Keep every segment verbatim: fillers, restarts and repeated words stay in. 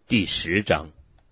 第十章。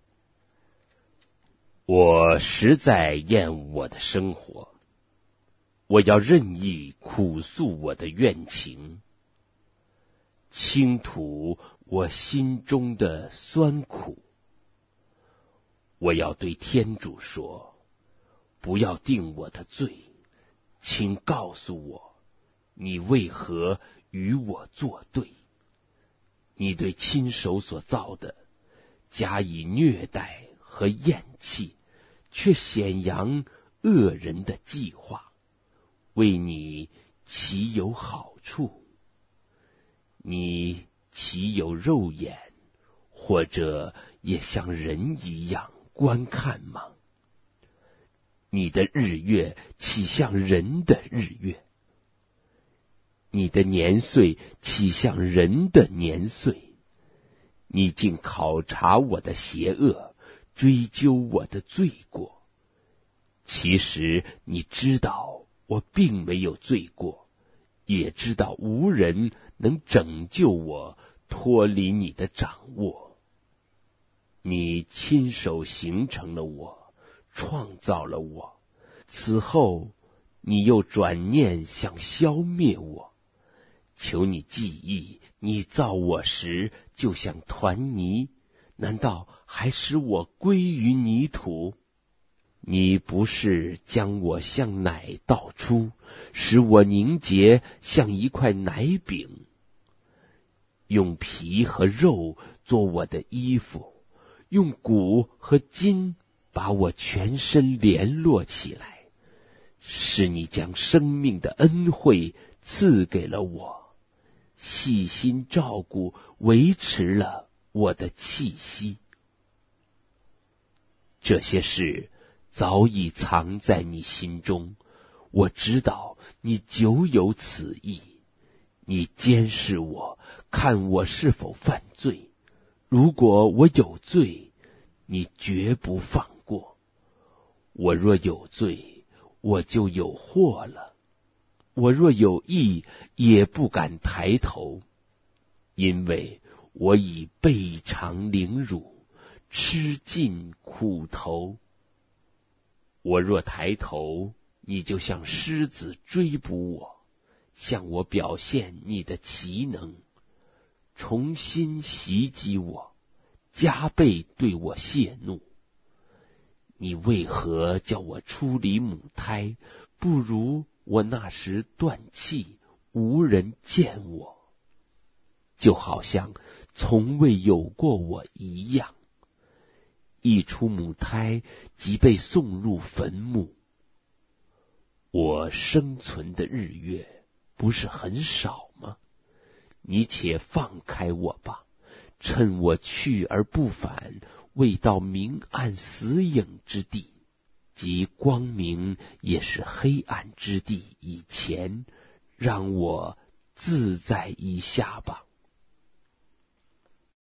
我实在厌恶我的生活，我要任意苦诉我的怨情，倾吐我心中的酸苦。我要对天主说，不要定我的罪，请告诉我，你为何与我作对？你对亲手所造的加以虐待和厌弃，却显扬恶人的计划，为你岂有好处？你岂有肉眼，或者也像人一样观看吗？你的日月岂像人的日月？你的年岁岂像人的年岁？你竟考察我的邪恶，追究我的罪过。其实你知道我并没有罪过，也知道无人能拯救我脱离你的掌握。你亲手形成了我，创造了我，此后你又转念想消灭我。求你记忆，你造我时就像团泥，难道还使我归于泥土？你不是将我像奶倒出，使我凝结像一块奶饼，用皮和肉做我的衣服，用骨和筋把我全身联络起来，是你将生命的恩惠赐给了我，细心照顾维持了我的气息。这些事早已藏在你心中，我知道你久有此意。你监视我，看我是否犯罪。如果我有罪，你绝不放过。我若有罪，我就有祸了。我若有义，也不敢抬头，因为我已备尝凌辱，吃尽苦头。我若抬头，你就像狮子追捕我，向我表现你的奇能，重新袭击我，加倍对我泄怒。你为何叫我出离母胎，不如我那时断气，无人见我，就好像从未有过我一样。一出母胎，即被送入坟墓。我生存的日月不是很少吗？你且放开我吧，趁我去而不返，未到明暗死影之地，即光明也是黑暗之地以前，让我自在一下吧。